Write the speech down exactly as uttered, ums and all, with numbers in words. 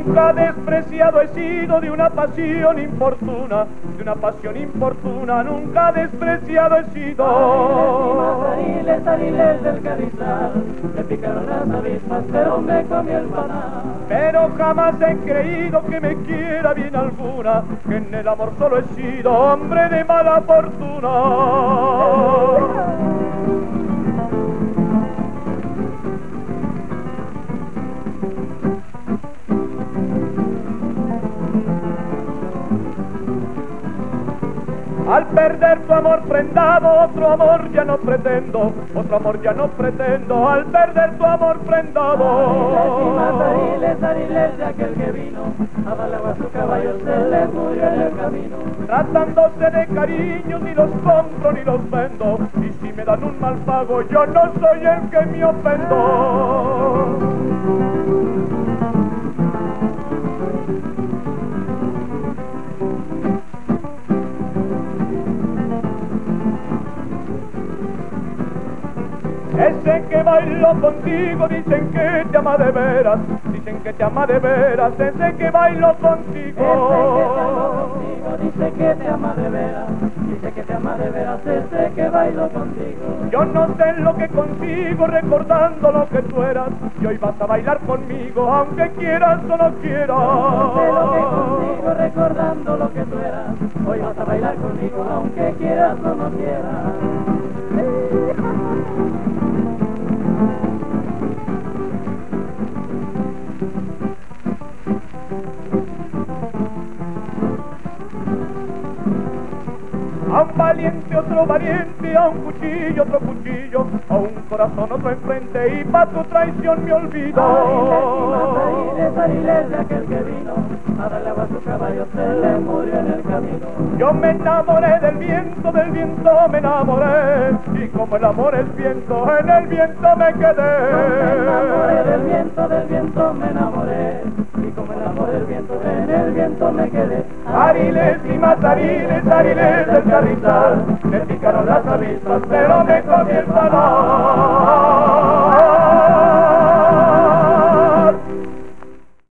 Nunca despreciado he sido de una pasión importuna, de una pasión importuna, nunca despreciado he sido. Ariles, ariles del carrizal, me picaron las avispas, pero me comí el panal. Pero jamás he creído que me quiera bien alguna, que en el amor solo he sido hombre de mala fortuna. Al perder tu amor prendado, otro amor ya no pretendo, otro amor ya no pretendo, al perder tu amor prendado. Ariles, ariles de aquel que vino, a darle agua a su caballo, se le murió en el camino. Tratándose de cariños, ni los compro ni los vendo, y si me dan un mal pago, yo no soy el que me ofendo. Ese que bailó contigo dicen que te ama de veras, dicen que te ama de veras, ese que bailó contigo. Dice que te ama de veras, dice que te ama de veras, ese que bailó contigo. Yo no sé lo que consigo recordando lo que tú eras, y hoy vas a bailar conmigo, aunque quieras o no quieras. No sé lo que consigo recordando lo que tú eras, hoy vas a bailar conmigo, aunque quieras o no quieras. A un valiente otro valiente, a un cuchillo otro cuchillo, a un corazón otro enfrente, y pa' tu traición me olvido. Ariles, ariles de aquel que vino, a darle agua a su caballo, se le murió en el camino. Yo me enamoré del viento, del viento me enamoré, y como el amor es viento, en el viento me quedé. Yo me enamoré del viento, del viento me enamoré, y como el amor es viento, en el viento me quedé. Ariles y más ariles, ariles del carrizal, me picaron las avispas, pero me comí el panal.